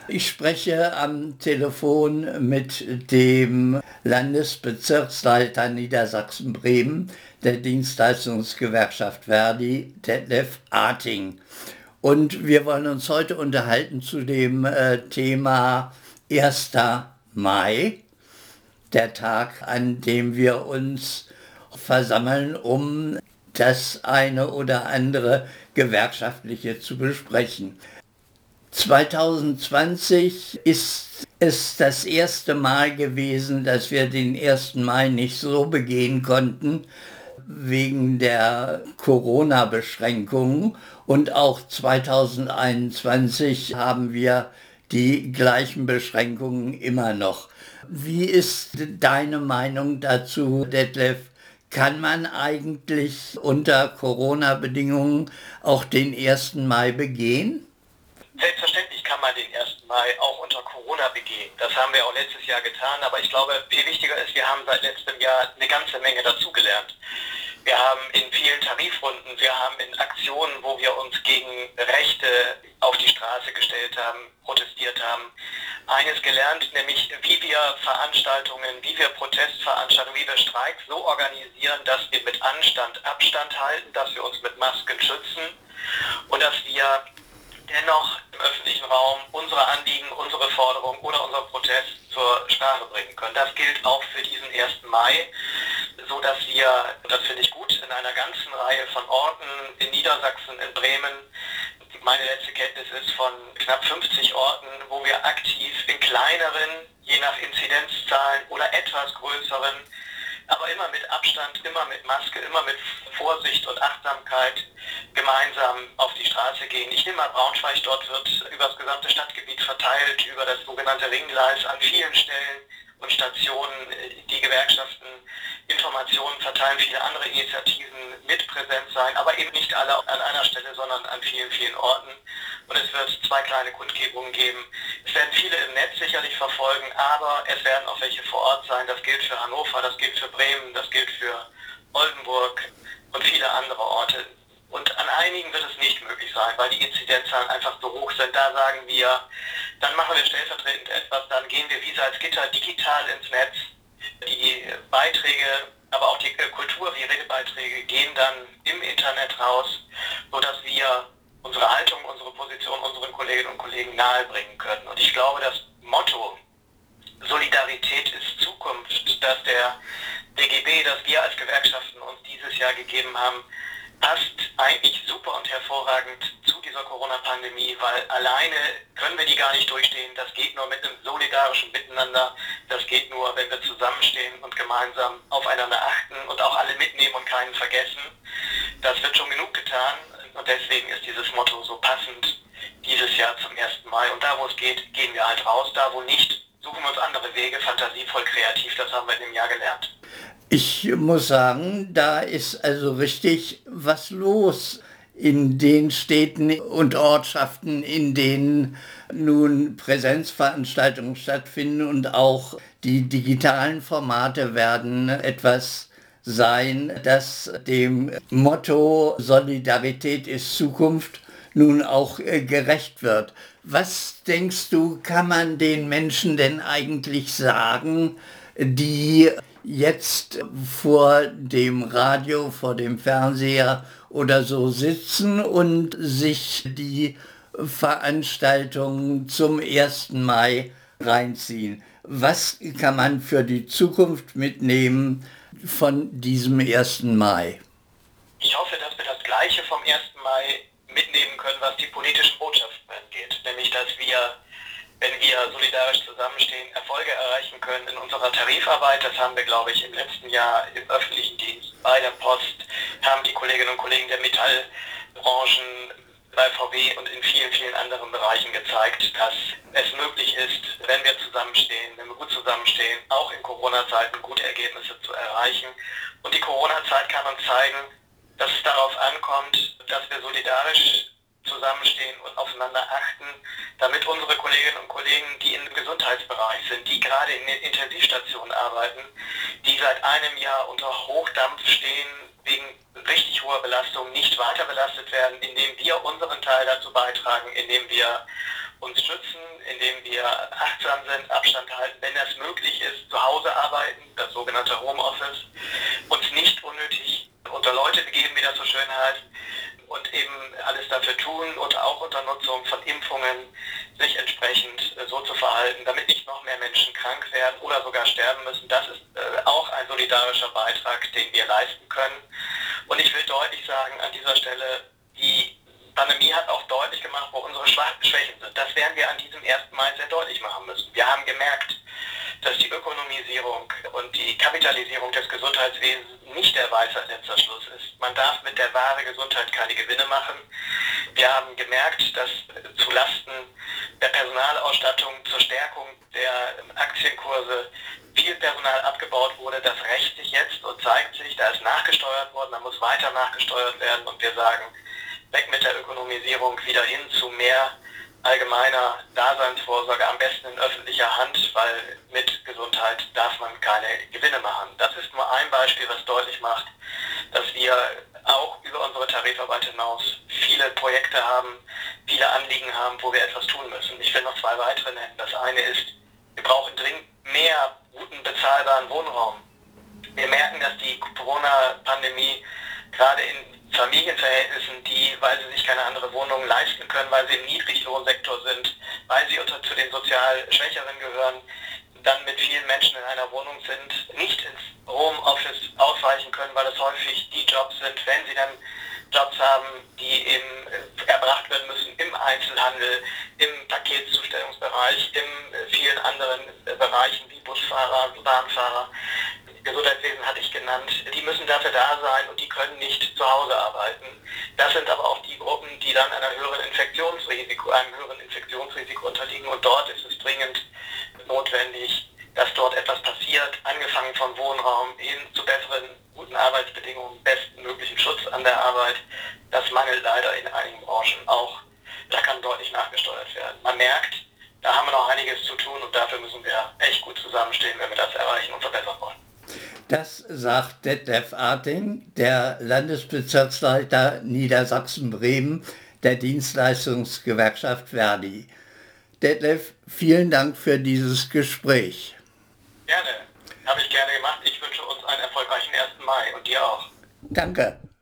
Ich spreche am Telefon mit dem Landesbezirksleiter Niedersachsen-Bremen der Dienstleistungsgewerkschaft Verdi, Detlef Arting. Und wir wollen uns heute unterhalten zu dem Thema 1. Mai, der Tag, an dem wir uns versammeln, um das eine oder andere Gewerkschaftliche zu besprechen. 2020 ist es das erste Mal gewesen, dass wir den 1. Mai nicht so begehen konnten, wegen der Corona-Beschränkungen. Und auch 2021 haben wir die gleichen Beschränkungen immer noch. Wie ist deine Meinung dazu, Detlef? Kann man eigentlich unter Corona-Bedingungen auch den 1. Mai begehen? Selbstverständlich kann man den 1. Mai auch unter Corona begehen. Das haben wir auch letztes Jahr getan, aber ich glaube, viel wichtiger ist, wir haben seit letztem Jahr eine ganze Menge dazugelernt. Wir haben in vielen Tarifrunden, wir haben in Aktionen, wo wir uns gegen Rechte auf die Straße gestellt haben, protestiert haben, eines gelernt, nämlich wie wir Veranstaltungen, wie wir Protestveranstaltungen, wie wir Streiks so organisieren, dass wir mit Anstand Abstand halten, dass wir uns mit Masken schützen und dass wir dennoch im öffentlichen Raum unsere Anliegen, unsere Forderungen oder unser Protest zur Sprache bringen können. Das gilt auch für diesen 1. Mai, so dass wir, und das finde ich gut, in einer ganzen Reihe von Orten in Niedersachsen, in Bremen, meine letzte Kenntnis ist von knapp 50 Orten, wo wir aktiv in kleineren, je nach Inzidenzzahlen oder etwas größeren, aber immer mit Abstand, immer mit Maske, immer mit Vorsicht und Achtsamkeit gemeinsam auf die Straße gehen. Ich nehme mal Braunschweig, dort wird über das gesamte Stadtgebiet verteilt, über das sogenannte Ringgleis an vielen Stellen und Stationen die Gewerkschaften Informationen verteilen, viele andere Initiativen mit präsent sein, aber eben nicht alle an einer Stelle, sondern an vielen, vielen Orten. Und es wird 2 kleine Kundgebungen geben. Es werden viele im Netz sicherlich verfolgen, aber es werden auch welche vor Ort sein. Das gilt für Hannover, das gilt für Bremen, das gilt für Oldenburg und viele andere Orte. Und an einigen wird es nicht möglich sein, weil die Inzidenzzahlen einfach so hoch sind. Da sagen wir, dann machen wir stellvertretend etwas, dann gehen wir wie Salzgitter digital ins Netz. Die Beiträge, aber auch die Kultur- wie Redebeiträge gehen dann im Internet raus, sodass wir unsere Haltung, unsere Position unseren Kolleginnen und Kollegen nahebringen können. Und ich glaube, das Motto Solidarität ist Zukunft, das der DGB, das wir als Gewerkschaften uns dieses Jahr gegeben haben, passt eigentlich super und hervorragend zu dieser Corona-Pandemie, weil alleine können wir die gar nicht durchstehen. Das geht nur mit einem solidarischen Miteinander. Das geht nur, wenn wir zusammenstehen und gemeinsam aufeinander achten und auch alle mitnehmen und keinen vergessen. Das wird schon genug getan und deswegen ist dieses Motto so passend dieses Jahr zum 1. Mai. Und da, wo es geht, gehen wir halt raus. Da, wo nicht, suchen wir uns andere Wege, fantasievoll, kreativ. Das haben wir in dem Jahr gelernt. Ich muss sagen, da ist also richtig was los in den Städten und Ortschaften, in denen nun Präsenzveranstaltungen stattfinden, und auch die digitalen Formate werden etwas sein, das dem Motto Solidarität ist Zukunft nun auch gerecht wird. Was denkst du, kann man den Menschen denn eigentlich sagen, die jetzt vor dem Radio, vor dem Fernseher oder so sitzen und sich die Veranstaltungen zum 1. Mai reinziehen? Was kann man für die Zukunft mitnehmen von diesem 1. Mai? Ich hoffe, dass wir das Gleiche vom 1. Mai mitnehmen können, was die politischen Botschaften angeht. Nämlich, dass wir, wenn wir solidarisch zusammenstehen, Erfolge erreichen können in unserer Tarifarbeit. Das haben wir, glaube ich, im letzten Jahr im öffentlichen Dienst bei der Post, haben die Kolleginnen und Kollegen der Metallbranchen bei VW und in vielen, vielen anderen Bereichen gezeigt, dass es möglich ist, wenn wir zusammenstehen, wenn wir gut zusammenstehen, auch in Corona-Zeiten gute Ergebnisse zu erreichen. Und die Corona-Zeit kann uns zeigen, dass es darauf ankommt, dass wir solidarisch zusammenstehen und aufeinander achten, damit unsere Kolleginnen und Kollegen, die im Gesundheitsbereich sind, die gerade in den Intensivstationen arbeiten, die seit einem Jahr unter Hochdampf stehen, wegen richtig hoher Belastung nicht weiter belastet werden, indem wir unseren Teil dazu beitragen, indem wir uns schützen, indem indem wir achtsam sind, Abstand halten, wenn das möglich ist, zu Hause arbeiten, das sogenannte Homeoffice, uns nicht unnötig unter Leute begeben, wie das so schön heißt, und eben alles dafür tun und auch unter Nutzung von Impfungen sich entsprechend so zu verhalten, damit nicht noch mehr Menschen krank werden oder sogar sterben müssen. Das ist auch ein solidarischer Beitrag, den wir leisten können. Und ich will deutlich sagen, an dieser Stelle, die Pandemie hat auch deutlich gemacht, wo unsere Schwächen sind. Das werden wir an diesem 1. Mai sehr deutlich machen müssen. Wir haben gemerkt, dass die Ökonomisierung und die Kapitalisierung des Gesundheitswesens nicht der Weisheit letzter Schluss ist. Man darf mit der wahren Gesundheit keine Gewinne machen. Wir haben gemerkt, dass zulasten der Personalausstattung zur Stärkung der Aktienkurse viel Personal abgebaut wurde. Das rächt sich jetzt und zeigt sich, da ist nachgesteuert worden, da muss weiter nachgesteuert werden und wir sagen, weg mit der Ökonomisierung, wieder hin zu mehr allgemeiner Daseinsvorsorge, am besten in öffentlicher Hand, weil mit Gesundheit darf man keine Gewinne machen. Das ist nur ein Beispiel, was deutlich macht, dass wir auch über unsere Tarifarbeit hinaus viele Projekte haben, viele Anliegen haben, wo wir etwas tun müssen. Ich will noch 2 weitere nennen. Das eine ist, wir brauchen dringend mehr guten, bezahlbaren Wohnraum. Wir merken, dass die Corona-Pandemie gerade in Familienverhältnissen, die, weil sie sich keine andere Wohnung leisten können, weil sie im Niedriglohnsektor sind, weil sie zu den sozial Schwächeren gehören, dann mit vielen Menschen in einer Wohnung sind, nicht ins Homeoffice ausweichen können, weil es häufig die Jobs sind, wenn sie dann Jobs haben, die eben erbracht werden müssen im Einzelhandel, im Paketzustellungsbereich, in vielen anderen Bereichen wie Busfahrer, Bahnfahrer. Gesundheitswesen hatte ich genannt, die müssen dafür da sein und die können nicht zu Hause arbeiten. Das sind aber auch die Gruppen, die dann einem höheren Infektionsrisiko unterliegen und dort ist es dringend notwendig, dass dort etwas passiert, angefangen von Wohnraum hin zu besseren, guten Arbeitsbedingungen, bestmöglichen Schutz an der Arbeit. Das mangelt leider in einigen Branchen auch. Da kann deutlich nachgesteuert werden. Man merkt, da haben wir noch einiges zu tun und dafür müssen wir echt gut zusammenstehen, wenn wir das erreichen und verbessern wollen. Das sagt Detlef Arting, der Landesbezirksleiter Niedersachsen-Bremen der Dienstleistungsgewerkschaft ver.di. Detlef, vielen Dank für dieses Gespräch. Gerne, habe ich gerne gemacht. Ich wünsche uns einen erfolgreichen 1. Mai und dir auch. Danke.